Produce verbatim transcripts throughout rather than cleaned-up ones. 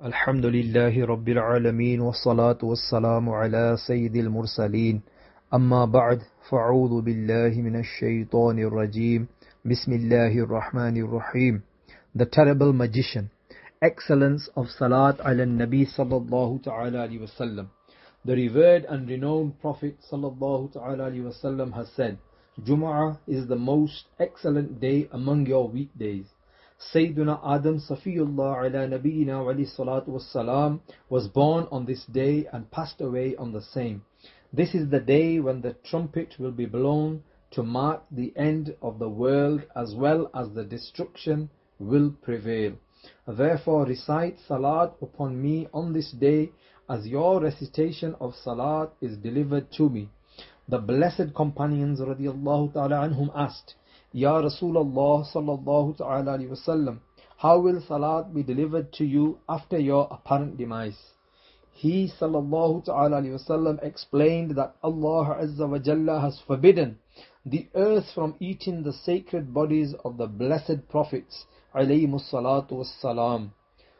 الحمد لله رب العالمين والصلاة والسلام على سيد المرسلين أما بعد فأعوذ بالله من الشيطان الرجيم بسم الله الرحمن الرحيم. The terrible magician. Excellence of Salat ala Nabi sallallahu ta'ala alayhi wasallam. The revered and renowned Prophet sallallahu ta'ala alayhi wasallam has said, Jumu'ah is the most excellent day among your weekdays. Sayyiduna Adam Safiyullah ala Nabiyina wa alayhi salatu wassalam was born on this day and passed away on the same. This is the day when the trumpet will be blown to mark the end of the world, as well as the destruction will prevail. Therefore recite Salat upon me on this day, as your recitation of Salat is delivered to me. The blessed companions radiyallahu ta'ala anhum asked, Ya Rasulullah sallallahu ta'ala alayhi wasallam, how will Salat be delivered to you after your apparent demise? He sallallahu ta'ala alayhi wasallam explained that Allah Azza wa Jalla has forbidden the earth from eating the sacred bodies of the blessed prophets alayhimus salatu wassalam.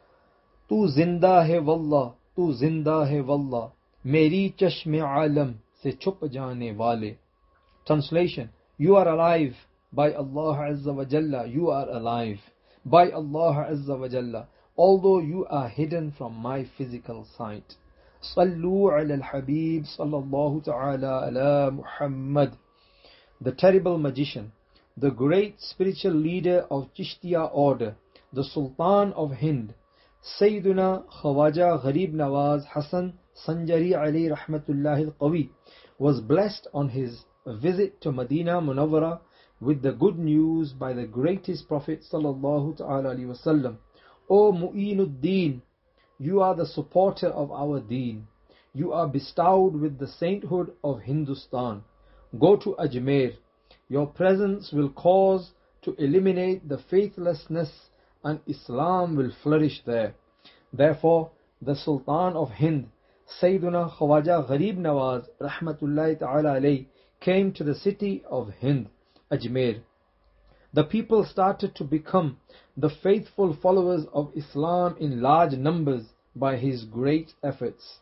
Tu zinda hai wallah, tu zinda hai wallah, meri chashme alam se chup jaane wale. Translation: You are alive. By Allah Azza wa Jalla, you are alive. By Allah Azza wa Jalla, although you are hidden from my physical sight. Sallu ala al-Habib sallallahu ta'ala ala Muhammad. The terrible magician, the great spiritual leader of Chishtiya order, the Sultan of Hind, Sayyiduna Khawaja Gharib Nawaz Hassan Sanjari alayhi rahmatullahi al-Qawi, was blessed on his visit to Medina Munawwara with the good news by the greatest Prophet sallallahu ta'ala alayhi wasallam. O Mu'inuddin, you are the supporter of our deen. You are bestowed with the sainthood of Hindustan. Go to Ajmer. Your presence will cause to eliminate the faithlessness, and Islam will flourish there. Therefore, the Sultan of Hind, Sayyiduna Khawaja Gharib Nawaz rahmatullahi ta'ala alayhi, came to the city of Hind, Ajmer. The people started to become the faithful followers of Islam in large numbers by his great efforts.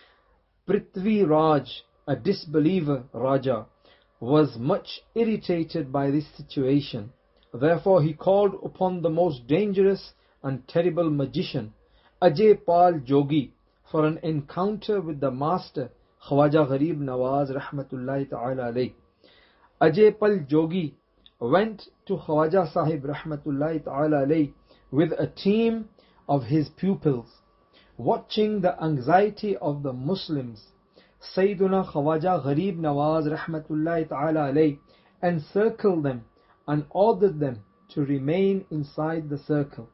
Prithvi Raj, a disbeliever Raja, was much irritated by this situation. Therefore he called upon the most dangerous and terrible magician, Ajay Pal Jogi, for an encounter with the master, Khawaja Gharib Nawaz rahmatullahi ta'ala alayhi. Ajay Pal Jogi went to Khawaja Sahib rahmatullahi ta'ala alayhi with a team of his pupils. Watching the anxiety of the Muslims, Sayyiduna Khawaja Gharib Nawaz rahmatullahi ta'ala alayhi encircled them and ordered them to remain inside the circle.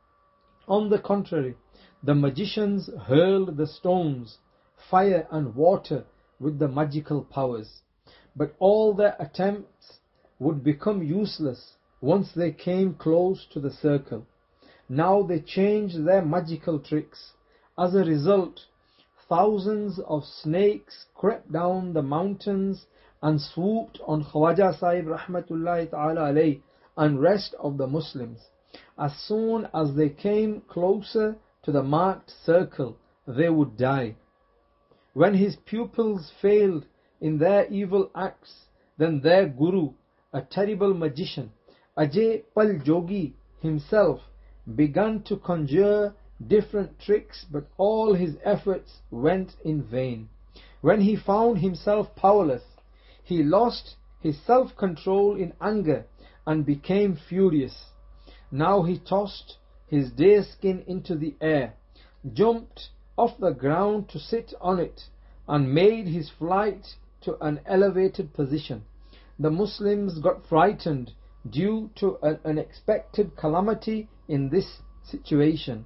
On the contrary, the magicians hurled the stones, fire and water with the magical powers. But all their attempts would become useless once they came close to the circle. Now they changed their magical tricks. As a result, thousands of snakes crept down the mountains and swooped on Khawaja Sahib rahmatullahi ta'ala alayhi and rest of the Muslims. As soon as they came closer to the marked circle, they would die. When his pupils failed in their evil acts, then their guru, a terrible magician, Ajay Pal Jogi himself, began to conjure different tricks, but all his efforts went in vain. When he found himself powerless, he lost his self-control in anger and became furious. Now he tossed his deerskin into the air, jumped off the ground to sit on it, and made his flight to an elevated position. The Muslims got frightened due to an unexpected calamity in this situation.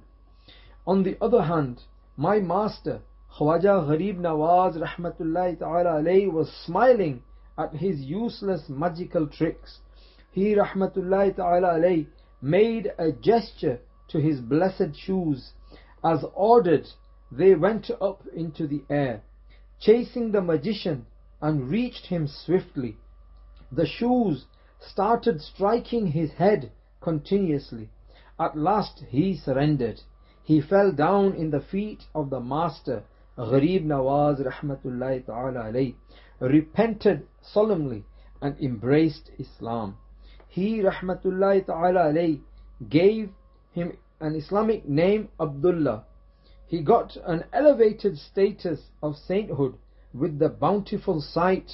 On the other hand, my master, Khawaja Gharib Nawaz rahmatullahi ta'ala alayhi, was smiling at his useless magical tricks. He rahmatullahi ta'ala alayhi made a gesture to his blessed shoes. As ordered, they went up into the air, chasing the magician, and reached him swiftly. The shoes started striking his head continuously. At last he surrendered. he fell down in the feet of the master, Gharib Nawaz Rahmatullahi Ta'ala alayhi, repented solemnly and embraced Islam. He Rahmatullahi Ta'ala alayhi gave him an Islamic name, Abdullah. He got an elevated status of sainthood with the bountiful sight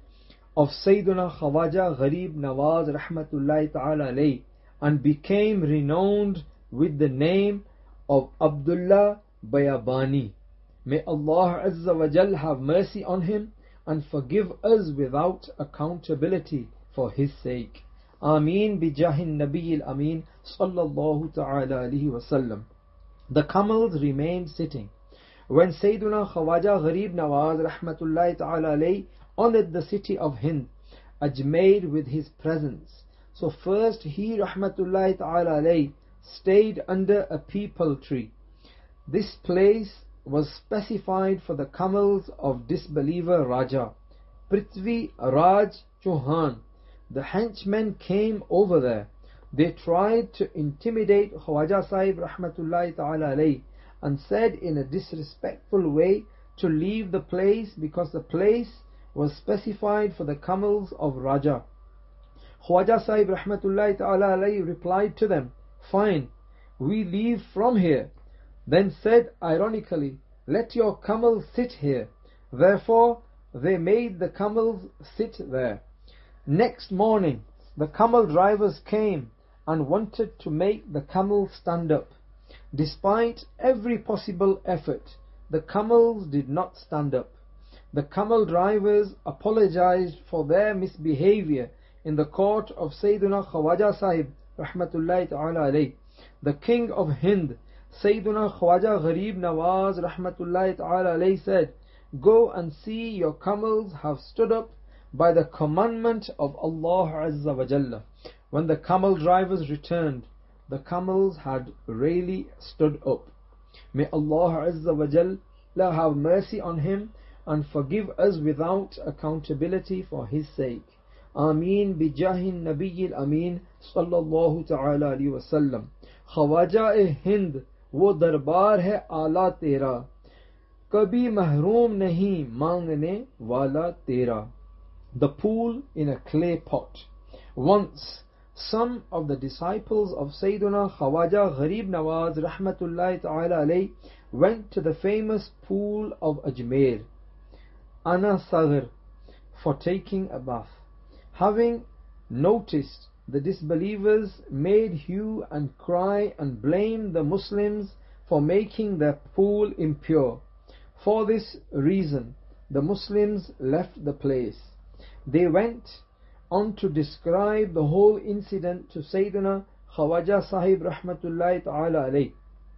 of Sayyiduna Khawaja Gharib Nawaz Rahmatullahi Ta'ala alayhi, and became renowned with the name of Abdullah Bayabani. May Allah Azza wa Jal have mercy on him and forgive us without accountability for his sake. Ameen bi jahin Nabiyil Ameen sallallahu ta'ala alayhi wa sallam. The camels remained sitting when Sayyiduna Khawaja Gharib Nawaz Rahmatullahi Ta'ala alayhi honored the city of Hind, Ajmer, with his presence. So first he Rahmatullahi Ta'ala alayhi stayed under a peepal tree. This place was specified for the camels of disbeliever Raja Prithvi Raj Chauhan. The henchmen came over there. They tried to intimidate Khawaja Sahib Rahmatullahi Ta'ala alayhi and said in a disrespectful way to leave the place because the place was specified for the camels of Raja. Khawaja Sahib Rahmatullahi Ta'ala alayhi replied to them, "Fine, we leave from here." Then said ironically, "Let your camels sit here." Therefore they made the camels sit there. Next morning the camel drivers came and wanted to make the camels stand up. Despite every possible effort, the camels did not stand up. The camel drivers apologized for their misbehavior in the court of Sayyiduna Khawaja Sahib Rahmatullahi Ta'ala alayhi. The king of Hind, Sayyiduna Khawaja Gharib Nawaz Rahmatullahi Ta'ala alayhi, said, "Go and see your camels have stood up by the commandment of Allah Azza wa Jalla." When the camel drivers returned, the camels had really stood up. May Allah Azza wa Jalla have mercy on him and forgive us without accountability for his sake. Ameen bi jahin Nabiyil Ameen sallallahu ta'ala alayhi wa sallam. Khawaja Hind वो दरबार है आला तेरा, कभी महरूम नहीं मांगने वाला तेरा. The pool in a clay pot. Once some of the disciples of Sayyiduna Khawaja Gharib Nawaz Rahmatullahi Ta'ala alayhi went to the famous pool of Ajmer, Ana Saghir, for taking a bath. Having noticed the disbelievers made hue and cry and blamed the Muslims for making their pool impure. For this reason, the Muslims left the place. They went on to describe the whole incident to Sayyidina Khawaja Sahib Rahmatullahi Ta'ala alayhi.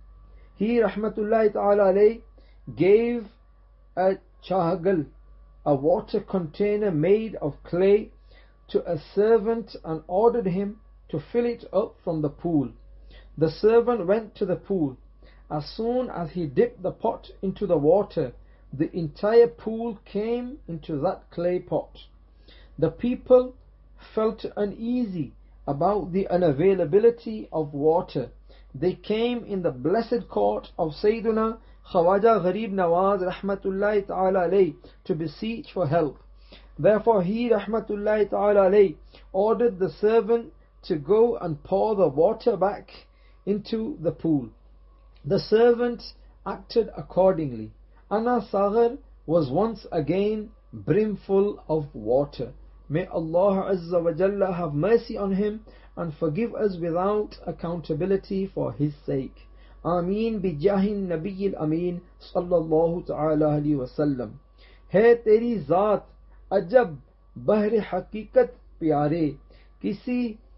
He Rahmatullahi Ta'ala alayhi gave a chahgal, a water container made of clay, to a servant and ordered him to fill it up from the pool. The servant went to the pool. As soon as he dipped the pot into the water, the entire pool came into that clay pot. The people felt uneasy about the unavailability of water. They came in the blessed court of Sayyiduna Khawaja Gharib Nawaz Rahmatullahi Ta'ala alayhi to beseech for help. Therefore he Rahmatullahi Ta'ala alayhi ordered the servant to go and pour the water back into the pool. The servant acted accordingly. Ana Saghir was once again brimful of water. May Allah Azza wa Jalla have mercy on him and forgive us without accountability for his sake. Ameen bi jahin Nabiyil Ameen sallallahu ta'ala alayhi wa sallam. Hai teri zaat अजब बहर हकीकत प्यारे, किसी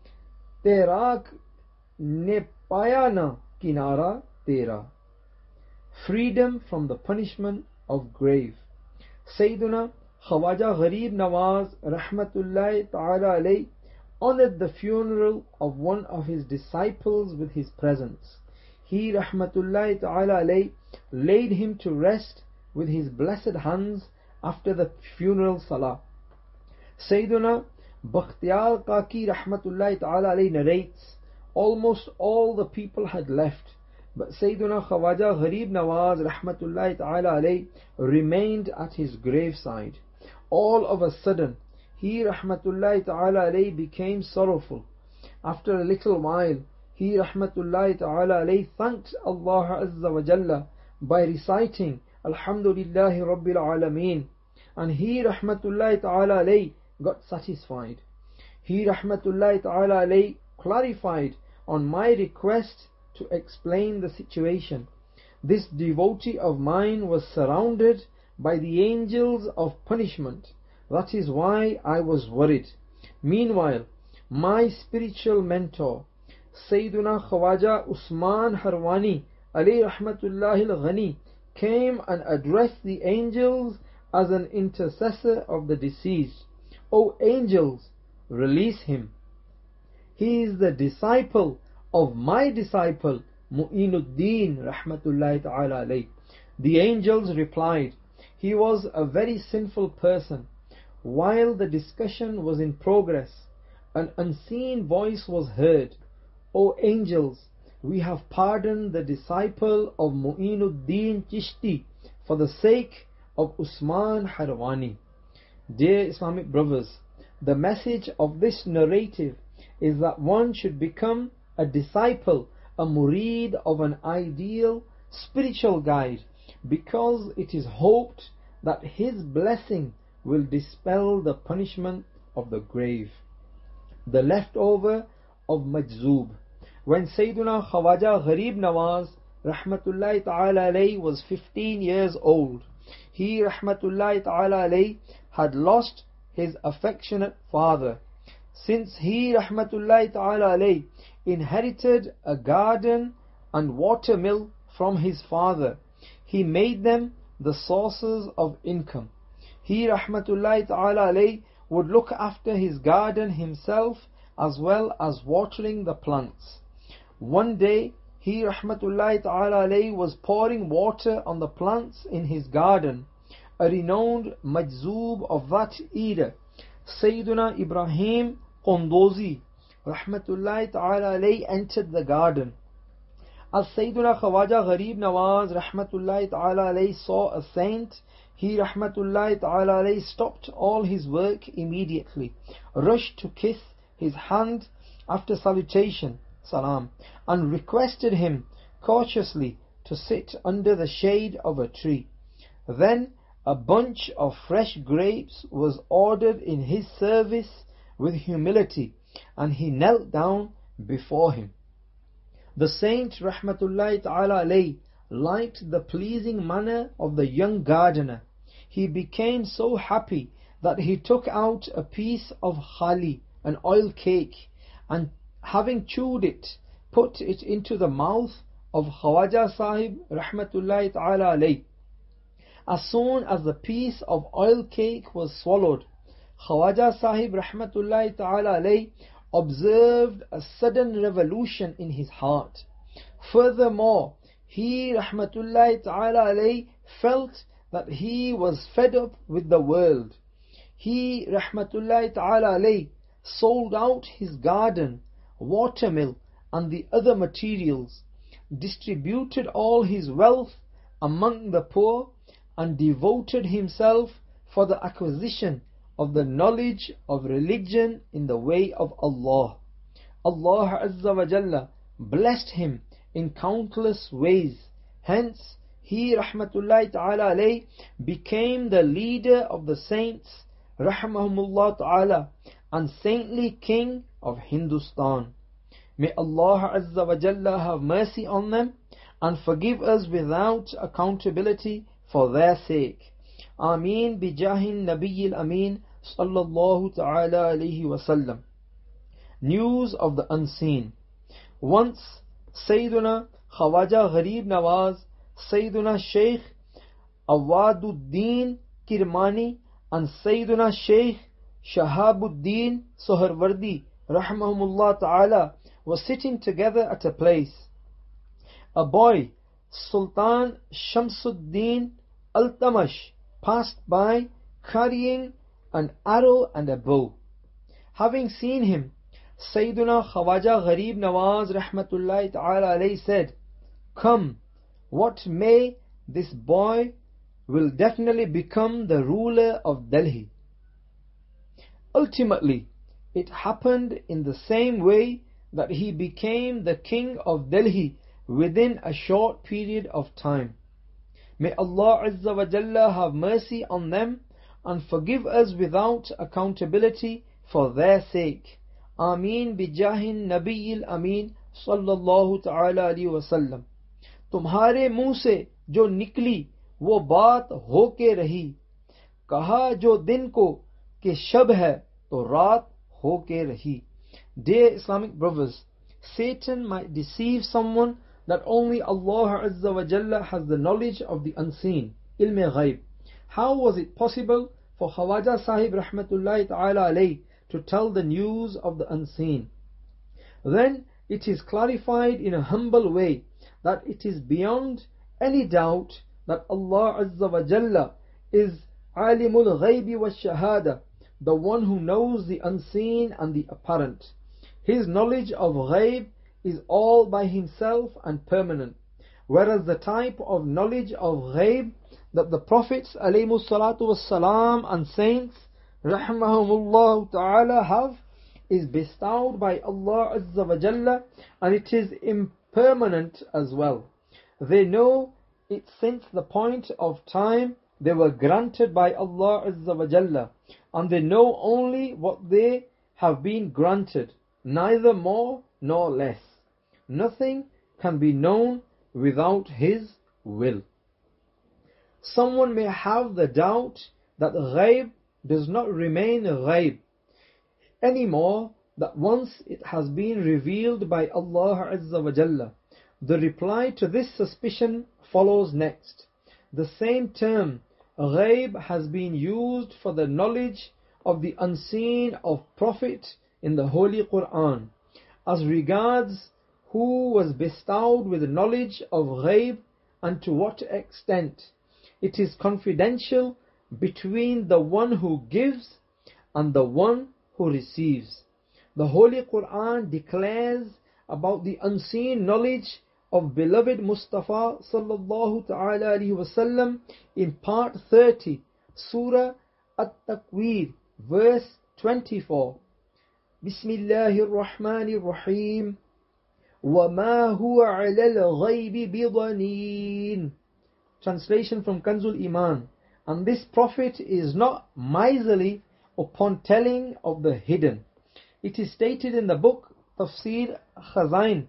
तैराक ने पाया ना किनारा तेरा. Freedom from the punishment of grave. Sayyiduna Khawaja Gharib Nawaz Rahmatullahi Ta'ala alayhi honored the funeral of one of his disciples with his presence. He Rahmatullahi Ta'ala alayhi laid him to rest with his blessed hands after the funeral salah. Sayyiduna Bakhtiyar Kaki Rahmatullahi Ta'ala alayhi narrates, almost all the people had left. But Sayyiduna Khawaja Gharib Nawaz Rahmatullahi Ta'ala alayh remained at his graveside. All of a sudden, he Rahmatullahi Ta'ala alayh became sorrowful. After a little while, he Rahmatullahi Ta'ala alayh thanked Allah Azza wa Jalla by reciting Alhamdulillahi Rabbil Alameen. And he Rahmatullahi Ta'ala alayh got satisfied. He Rahmatullahi Ta'ala alayh clarified on my request to explain the situation. This devotee of mine was surrounded by the angels of punishment. That is why I was worried. Meanwhile, my spiritual mentor, Sayyiduna Khawaja Usman Harwani alayhi rahmatullahi al-Ghani, came and addressed the angels as an intercessor of the deceased. O angels, release him. He is the disciple of my disciple Mu'inuddin Rahmatullahi Ta'ala alayh. The angels replied, he was a very sinful person. While the discussion was in progress, an unseen voice was heard. O angels, we have pardoned the disciple of Mu'inuddin Chishti for the sake of Usman Harwani. Dear Islamic brothers, the message of this narrative is that one should become a disciple, a murid of an ideal spiritual guide, because it is hoped that his blessing will dispel the punishment of the grave. The leftover of Majzoob. When Sayyiduna Khawaja Gharib Nawaz Rahmatullahi Ta'ala alayh was fifteen years old, he Rahmatullahi Ta'ala alayh had lost his affectionate father. Since he Rahmatullahi Ta'ala alayh inherited a garden and water mill from his father, he made them the sources of income. He Rahmatullahi Ta'ala alayh would look after his garden himself as well as watering the plants. One day, he Rahmatullahi Ta'ala alayh was pouring water on the plants in his garden. A renowned Majzoob of that era, Sayyiduna Ibrahim Qondozi Rahmatullahi Ta'ala alayh entered the garden. As Sayyiduna Khawaja Gharib Nawaz Rahmatullahi Ta'ala alayh saw a saint, he Rahmatullahi Ta'ala alayh stopped all his work immediately, rushed to kiss his hand after salutation, salam, and requested him cautiously to sit under the shade of a tree. Then a bunch of fresh grapes was ordered in his service with humility, and he knelt down before him. The saint Rahmatullahi Ta'ala alayh liked the pleasing manner of the young gardener. He became so happy that he took out a piece of khali, an oil cake, and having chewed it, put it into the mouth of Khawaja Sahib Rahmatullahi Ta'ala alayh. As soon as the piece of oil cake was swallowed, Khawaja Sahib Rahmatullahi Ta'ala alayh observed a sudden revolution in his heart. Furthermore, he Rahmatullahi Ta'ala alayh felt that he was fed up with the world. He Rahmatullahi Ta'ala alayh sold out his garden, watermill and the other materials, distributed all his wealth among the poor, and devoted himself for the acquisition of the knowledge of religion in the way of Allah. Allah Azza wa Jalla blessed him in countless ways. Hence, he Rahmatullahi Ta'ala alayh became the leader of the saints Rahmahumullah Ta'ala and saintly king of Hindustan. May Allah Azza wa Jalla have mercy on them and forgive us without accountability for their sake. Ameen bijahin Nabiyil Ameen sallallahu ta'ala alayhi wa sallam. News of the unseen. Once Sayyiduna Khawaja Gharib Nawaz, Sayyiduna Shaykh Awaduddin Kirmani and Sayyiduna Shaykh Shahabuddin Soharwardi Rahmahumullah Ta'ala were sitting together at a place. A boy, Sultan Shamsuddin Al-Tamash, passed by carrying an arrow and a bow. Having seen him, Sayyiduna Khawaja Gharib Nawaz Rahmatullahi Ta'ala alayhi said, come what may, this boy will definitely become the ruler of Delhi. Ultimately, it happened in the same way that he became the king of Delhi within a short period of time. May Allah Azza wa Jalla have mercy on them and forgive us without accountability for their sake. Ameen bijahin nabiyil ameen sallallahu ta'ala alayhi wa sallam. तुम्हारे मुंह से जो निकली वो बात होके रही, कहा जो दिन को कि शब है तो रात होके रही. Dear Islamic brothers, Satan might deceive someone that only Allah Azza wa Jalla has the knowledge of the unseen, ilm ghaib. How was it possible for Khawaja Sahib rahmatullahi ta'ala alayh to tell the news of the unseen? Then it is clarified in a humble way that it is beyond any doubt that Allah Azza wa Jalla is Alimul Ghaibi wa Shahada, the one who knows the unseen and the apparent. His knowledge of Ghaib is all by himself and permanent, whereas the type of knowledge of Ghaib that the Prophets alayhimu salatu wassalam and saints rahmahumullah ta'ala have is bestowed by Allah Azza wa Jalla, and it is impermanent as well. They know it since the point of time they were granted by Allah Azza wa Jalla, and they know only what they have been granted, neither more nor less. Nothing can be known without His will. Someone may have the doubt that Ghaib does not remain Ghaib any more that once it has been revealed by Allah Azza wa Jalla. The reply to this suspicion follows next. The same term, Ghaib, has been used for the knowledge of the unseen of Prophet in the Holy Quran. As regards who was bestowed with knowledge of Ghaib and to what extent, it is confidential between the one who gives and the one who receives. The Holy Quran declares about the unseen knowledge of beloved Mustafa sallallahu ta'ala alayhi wasallam in part thirty, Surah At-Takwir, verse twenty-four. Bismillahir Rahmanir Rahim. وَمَا هُوَ عَلَى الْغَيْبِ بِضَنِينَ. Translation from Kanzul Iman. And this Prophet is not miserly upon telling of the hidden. It is stated in the book Tafsir Khazain,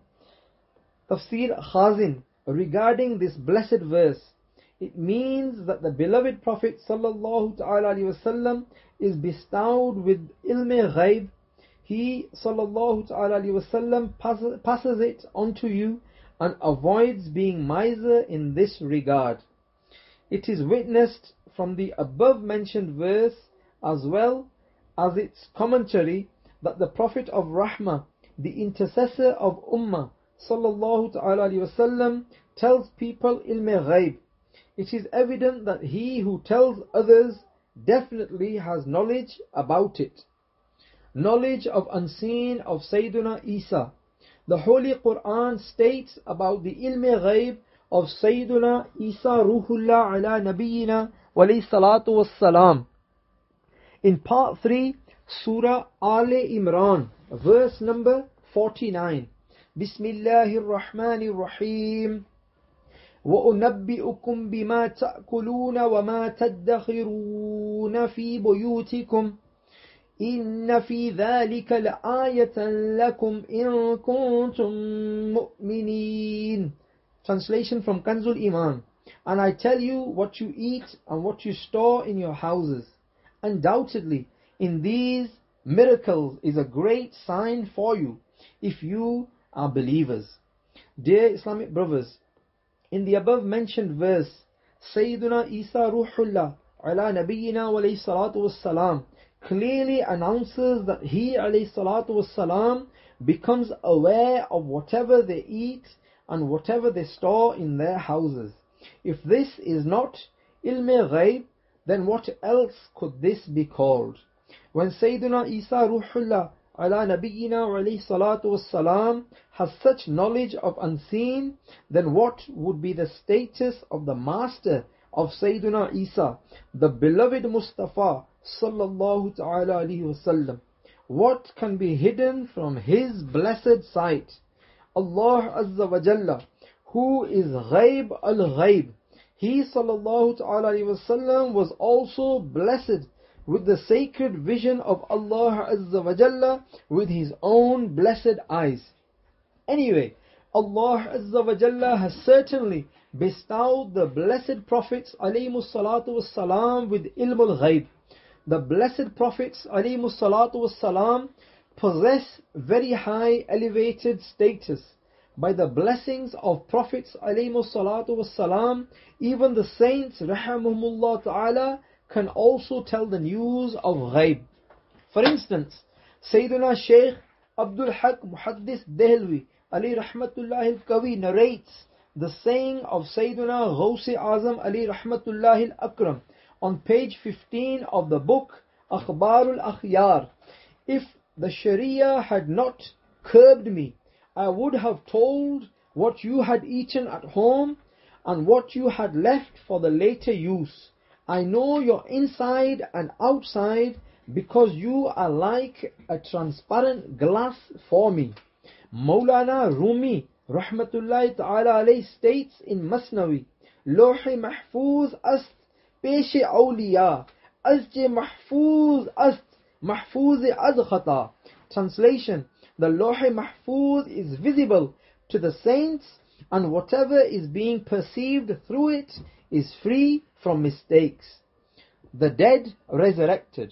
Tafsir Khazin, regarding this blessed verse. It means that the beloved Prophet sallallahu ta'ala alayhi wasallam is bestowed with ilm ghaib. He sallallahu ta'ala alayhi wasallam passes it on to you and avoids being miser in this regard. It is witnessed from the above mentioned verse as well as its commentary that the Prophet of Rahmah, the intercessor of Ummah sallallahu ta'ala alayhi wasallam, tells people ilm ghaib. It is evident that he who tells others definitely has knowledge about it. Knowledge of unseen of Sayyiduna Isa. The Holy Quran states about the ilm ghaib of Sayyiduna Isa Ruhullah ala Nabiyyina walayhi salatu wassalam. In part three, Surah Ali Imran, verse number forty-nine. Bismillahir Rahmanir Rahim. وَأُنَبِّئُكُمْ بِمَا تَأْكُلُونَ وَمَا تَدَّخِرُونَ فِي بُيُوتِكُمْ إِنَّ فِي ذَلِكَ لَآيَةً لَكُمْ إِن كُنتُم مُؤْمِنِينَ. Translation from Kanzul Iman. And I tell you what you eat and what you store in your houses. Undoubtedly, in these miracles is a great sign for you, if you are believers. Dear Islamic brothers, in the above mentioned verse, Sayyiduna Isa Ruhullah ala Nabiyyina walayhi salatu wassalam clearly announces that he alayhi salatu wassalam becomes aware of whatever they eat and whatever they store in their houses. If this is not ilm ghaib, then what else could this be called? When Sayyiduna Isa Ruhullah ala nabiyyina alayhi salatu wassalam has such knowledge of unseen, then what would be the status of the master of Sayyiduna Isa, the beloved Mustafa sallallahu ta'ala alayhi wasallam? What can be hidden from his blessed sight? Allah Azza wa Jalla, who is Ghaib al-Ghaib, he sallallahu ta'ala alayhi wasallam was also blessed with the sacred vision of Allah Azza wa Jalla with his own blessed eyes. Anyway, Allah Azza wa Jalla has certainly bestowed the blessed prophets alayhimu salatu wassalam with ilm al-Ghaib. The blessed prophets alayhimu salatu wassalam possess very high elevated status. By the blessings of prophets alayhimu salatu wassalam, even the saints rahimahumullah ta'ala can also tell the news of ghaib. For instance, Sayyiduna Shaykh Abdul Haq Muhaddis Dehlwi alayhi rahmatullahi al-Kawi narrates the saying of Sayyiduna Ghawsi Azam alayhi rahmatullahi al-Akram on page fifteen of the book Akhbarul Akhyar. If the Sharia had not curbed me, I would have told what you had eaten at home and what you had left for the later use. I know your inside and outside because you are like a transparent glass for me. Maulana Rumi rahmatullahi ta'ala alayhi states in Masnawi, Lawh-e Mahfuz ast pesh-e awliya, azj mahfuz ast mahfuz-e az khata. Translation: the Lawh-e Mahfuz is visible to the saints, and whatever is being perceived through it is free from mistakes. The dead resurrected.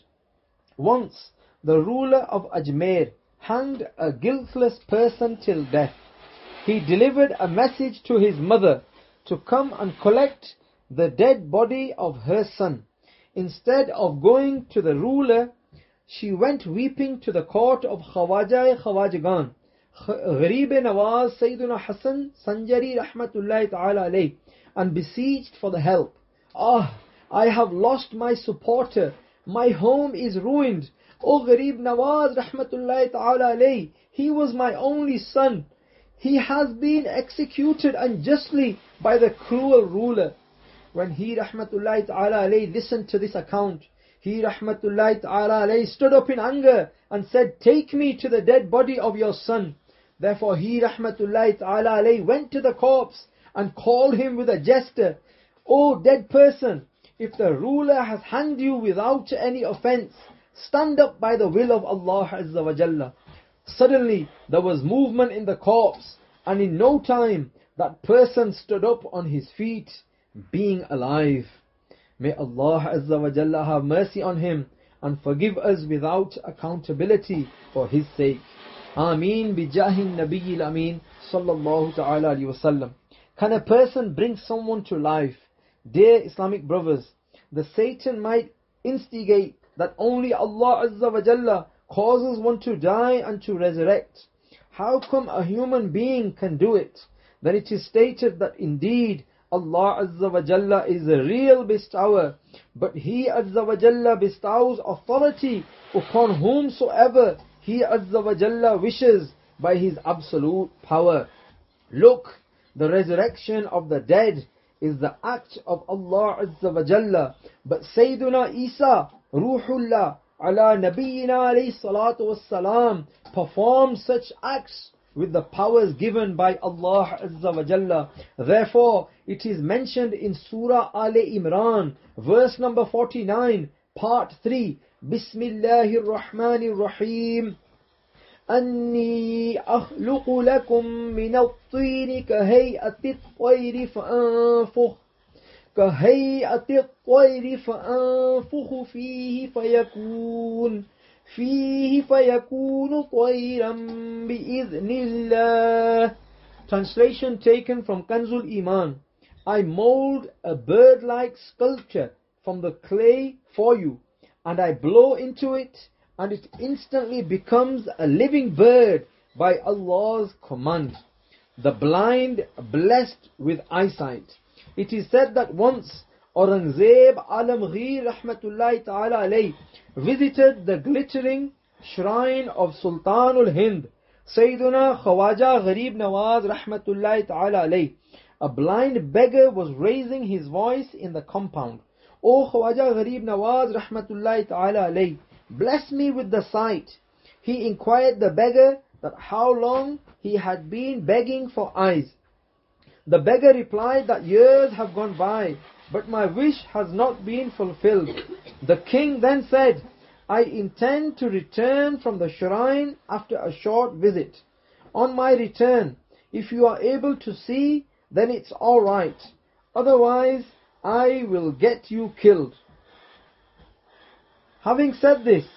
Once the ruler of Ajmer hanged a guiltless person till death. He delivered a message to his mother to come and collect the dead body of her son. Instead of going to the ruler, she went weeping to the court of Khawaja Khawajagan, Gharib Nawaz Sayyiduna Hassan Sanjari rahmatullahi ta'ala alayh, and beseeched for the help. Ah, I have lost my supporter. My home is ruined. O Gharib Nawaz rahmatullahi ta'ala alayh, he was my only son. He has been executed unjustly by the cruel ruler. When he rahmatullahi ta'ala alayh listened to this account, he rahmatullahi ta'ala alayh stood up in anger and said, take me to the dead body of your son. Therefore he rahmatullahi ta'ala alayh went to the corpse and called him with a gesture, O dead person, if the ruler has hanged you without any offense, stand up by the will of Allah Azza wa Jalla. Suddenly there was movement in the corpse, and in no time that person stood up on his feet, being alive. May Allah Azza wa Jalla have mercy on him and forgive us without accountability for his sake. Ameen bijahin nabiyil ameen sallallahu ta'ala alayhi wa sallam. Can a person bring someone to life? Dear Islamic brothers, the Satan might instigate that only Allah Azza wa Jalla causes one to die and to resurrect. How come a human being can do it? Then it is stated that indeed Allah Azza wa Jalla is a real bestower, but He Azza wa Jalla bestows authority upon whomsoever He Azza wa Jalla wishes by His absolute power. Look, the resurrection of the dead is the act of Allah Azza wa Jalla, but Sayyiduna Isa, Ruhullah, ala nabiyyina alayhi salatu wassalam, performs such acts with the powers given by Allah Azza wa Jalla. Therefore, it is mentioned in Surah Ali Imran, verse number forty-nine, part three, Bismillahir Rahmanir Rahim. أني أخلق لكم من الطين كهيئة الطير فأنفخ كهيئة الطير فأنفخ فيه فيكون فيه فيكون طيرا بإذن الله. Translation taken from Kanzul Iman. I mold a bird-like sculpture from the clay for you, and I blow into it, and it instantly becomes a living bird by Allah's command. The blind blessed with eyesight. It is said that once Aurangzeb Alamgir rahmatullahi ta'ala alayh visited the glittering shrine of Sultanul Hind, Sayyiduna Khawaja Gharib Nawaz Rahmatullahi Ta'ala alayh. A blind beggar was raising his voice in the compound. O Khawaja Gharib Nawaz Rahmatullahi Ta'ala alayh, bless me with the sight. He inquired the beggar that how long he had been begging for eyes. The beggar replied that years have gone by, but my wish has not been fulfilled. The king then said, I intend to return from the shrine after a short visit. On my return, if you are able to see, then it's alright. Otherwise, I will get you killed. Having said this,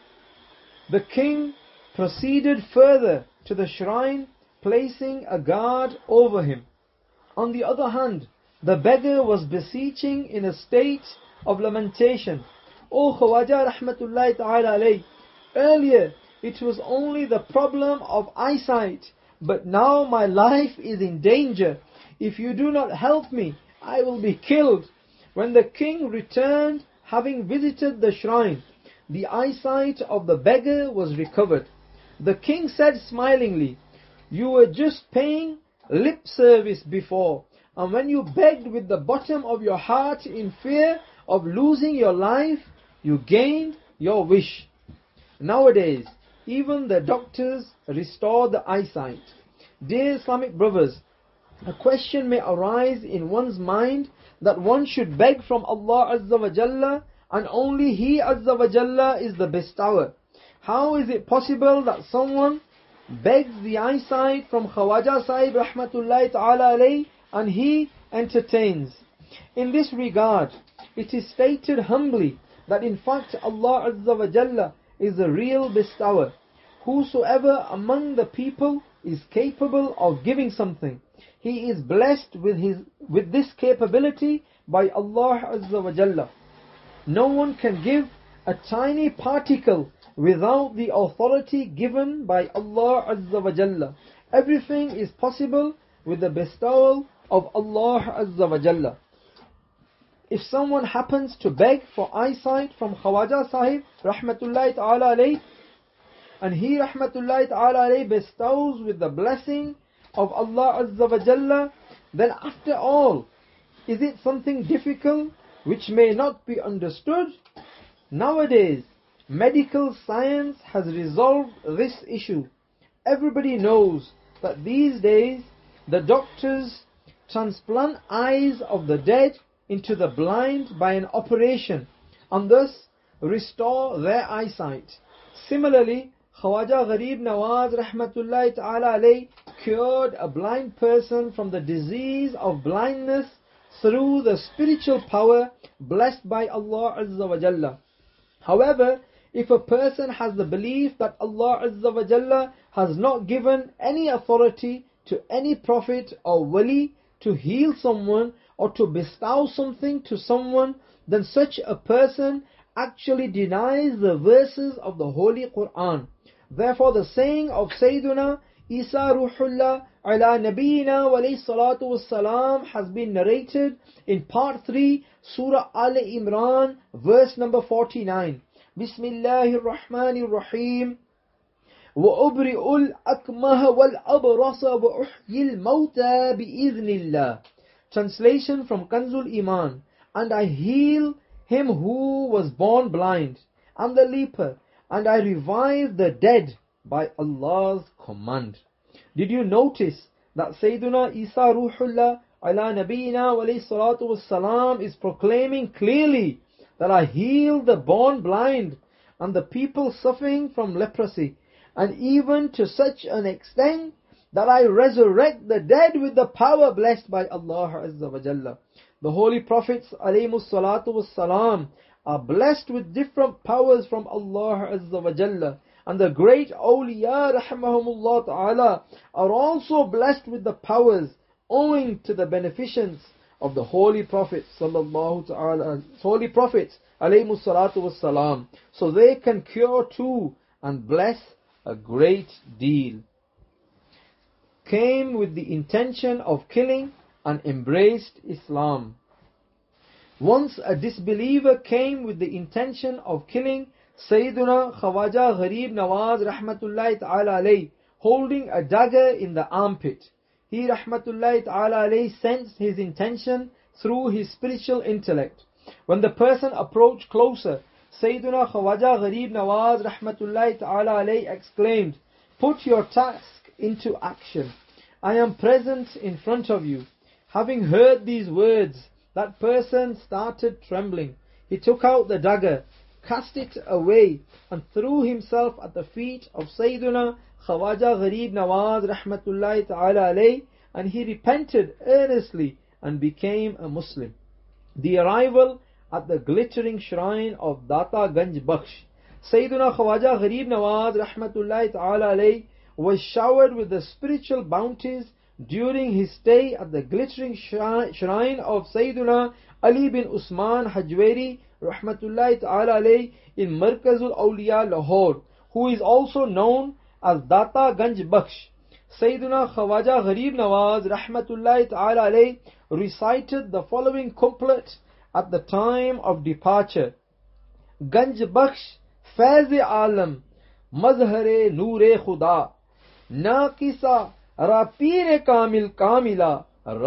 the king proceeded further to the shrine, placing a guard over him. On the other hand, the beggar was beseeching in a state of lamentation. O Khawaja Rahmatullahi Ta'ala alayh, earlier it was only the problem of eyesight, but now my life is in danger. If you do not help me, I will be killed. When the king returned, having visited the shrine, the eyesight of the beggar was recovered. The king said smilingly, you were just paying lip service before, and when you begged with the bottom of your heart in fear of losing your life, you gained your wish. Nowadays, even the doctors restore the eyesight. Dear Islamic brothers, a question may arise in one's mind that one should beg from Allah Azza wa Jalla, and only He Azza wa Jalla is the bestower. How is it possible that someone begs the eyesight from Khawaja Sahib Rahmatullahi Ta'ala alayh and he entertains? In this regard, it is stated humbly that in fact Allah Azza wa Jalla is the real bestower. Whosoever among the people is capable of giving something, he is blessed with his with this capability by Allah Azza wa Jalla. No one can give a tiny particle without the authority given by Allah Azza wa Jalla. Everything is possible with the bestowal of Allah Azza wa Jalla. If someone happens to beg for eyesight from Khawaja Sahib Rahmatullahi Ta'ala alayh, and he Rahmatullahi Ta'ala alayh bestows with the blessing of Allah Azza wa Jalla, then after all, is it something difficult which may not be understood? Nowadays, medical science has resolved this issue. Everybody knows that these days the doctors transplant eyes of the dead into the blind by an operation and thus restore their eyesight. Similarly, Khawaja Gharib Nawaz Rahmatullahi Ta'ala alayh cured a blind person from the disease of blindness through the spiritual power blessed by Allah Azza wa Jalla. However, if a person has the belief that Allah Azza wa Jalla has not given any authority to any prophet or wali to heal someone or to bestow something to someone, then such a person actually denies the verses of the Holy Quran. Therefore, the saying of Sayyiduna Isa Ruhullah ala Nabiina wa alayhi salatu wassalam has been narrated in part three, Surah Al-Imran, verse number forty-nine. Bismillahir Rahmanir Rahim. وَأُبْرِئُ الْأَكْمَهَ وَالْأَبْرَصَ وَأُحْيِي الْمَوْتَى بِإِذْنِ اللَّهِ. Translation from Kanzul Iman. And I heal him who was born blind, and the leper, and I revive the dead by Allah's command. Did you notice that Sayyiduna Isa Ruhullah ala Nabiina wa alayhi salatu wassalam is proclaiming clearly that I heal the born blind and the people suffering from leprosy, and even to such an extent that I resurrect the dead with the power blessed by Allah Azza wa Jalla. The holy prophets alayhimus salatu wassalam are blessed with different powers from Allah Azza wa Jalla, and the great awliya rahimahumullah ta'ala are also blessed with the powers owing to the beneficence of the holy prophets sallallahu ta'ala, holy prophets alayhimus salatu wassalam. So they can cure too and bless a great deal. Came with the intention of killing and embraced Islam. Once a disbeliever came with the intention of killing Sayyiduna Khawaja Gharib Nawaz Rahmatullahi Ta'ala Alayhi, holding a dagger in the armpit. He Rahmatullahi Ta'ala Alayhi sensed his intention through his spiritual intellect. When the person approached closer, Sayyiduna Khawaja Gharib Nawaz Rahmatullahi Ta'ala Alayhi exclaimed, "Put your task into action. I am present in front of you." Having heard these words, that person started trembling. He took out the dagger, cast it away, and threw himself at the feet of Sayyiduna Khawaja Gharib Nawaz Rahmatullahi Ta'ala Alayhi, and he repented earnestly and became a Muslim. The arrival at the glittering shrine of Data Ganj Bakhsh, Sayyiduna Khawaja Gharib Nawaz Rahmatullahi Ta'ala Alayhi was showered with the spiritual bounties during his stay at the glittering shrine of Sayyiduna Ali bin Usman Hajweri Rahmatullahi Ta'ala Alayhi in Markazul Awliya Lahore, who is also known as Data Ganj Bakhsh. Sayyiduna Khawaja Gharib Nawaz Rahmatullahi Ta'ala Alayhi recited the following couplet at the time of departure. Ganj Bakhsh Faiz-e Alam Mazhar-e Noor-e Khuda Naqisa Ra Pir Kamil Kamila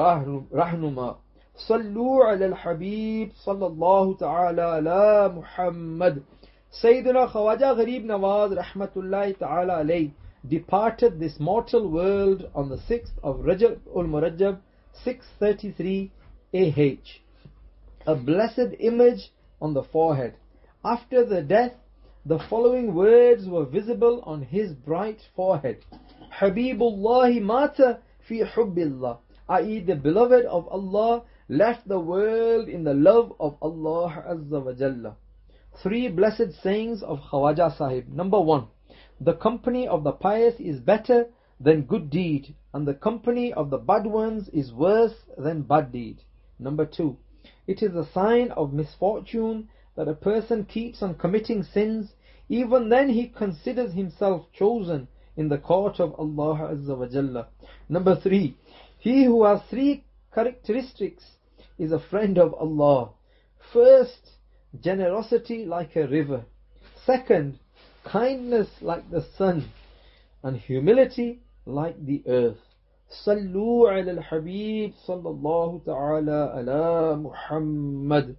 Rahnuma Sallu ala al-Habib Sallallahu Ta'ala ala Muhammad. Sayyiduna Khawaja Gharib Nawaz Rahmatullahi Ta'ala Alayhi departed this mortal world on the sixth of Rajab ul-Murajjab six thirty-three A H. A blessed image on the forehead. After the death, the following words were visible on his bright forehead. Habibullahi mata fi hubbillah, that is, the beloved of Allah left the world in the love of Allah Azza wa Jalla. Three blessed sayings of Khawaja Sahib. Number one, the company of the pious is better than good deed, and the company of the bad ones is worse than bad deed. Number two, it is a sign of misfortune that a person keeps on committing sins, even then he considers himself chosen in the court of Allah Azza wa Jalla. Number three, he who has three characteristics is a friend of Allah. First, generosity like a river. Second, kindness like the sun. And humility like the earth. Sallu ala al-Habib sallallahu ta'ala ala Muhammad.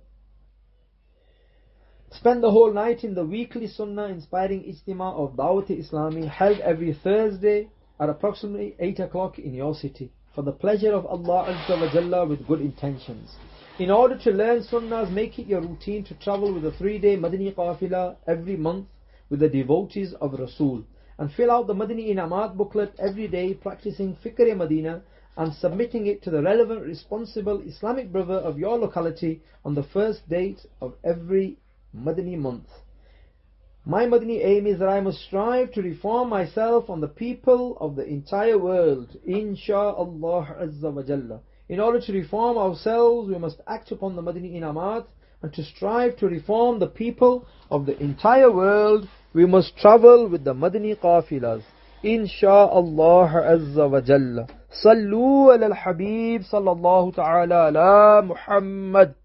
Spend the whole night in the weekly Sunnah inspiring Ijtima of Dawat Islami, held every Thursday at approximately eight o'clock in your city, for the pleasure of Allah Azza wa Jalla with good intentions. In order to learn Sunnahs, make it your routine to travel with a three-day Madani Qafila every month with the devotees of Rasul, and fill out the Madani Inamat booklet every day, practicing Fikr-e Madina and submitting it to the relevant responsible Islamic brother of your locality on the first date of every Madani month. My Madani aim is that I must strive to reform myself on the people of the entire world, insha'Allah Azza wa Jalla. In order to reform ourselves, we must act upon the Madani Inamat, and to strive to reform the people of the entire world, we must travel with the Madani Qafilas, insha'Allah Azza wa Jalla. Sallu ala al-Habib sallallahu ta'ala ala Muhammad.